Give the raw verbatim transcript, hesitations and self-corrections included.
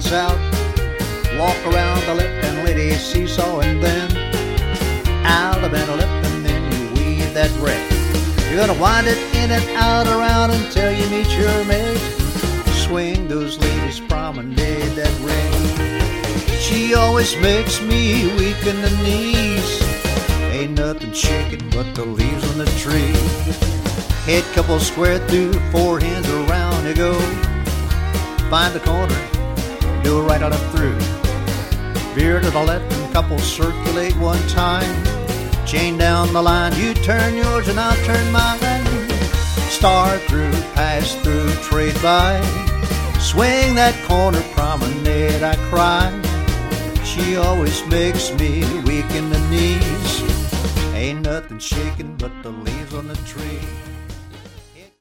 heads out. Walk around the lip and lady seesaw, and then out of a lip, and then you weave that ring. You're gonna wind it in and out around until you meet your mate. Swing those ladies, promenade that ring. She always makes me weak in the knees. Ain't nothing shaking but the leaves on the tree. Head couple square through, four hands around you go. Find the corner, go right on up through. Veer to the left and couple circulate one time. Chain down the line, you turn yours and I'll turn mine. Star through, pass through, trade by. Swing that corner, promenade, I cry. She always makes me weak in the knees. Ain't nothing shaking but the leaves on the tree.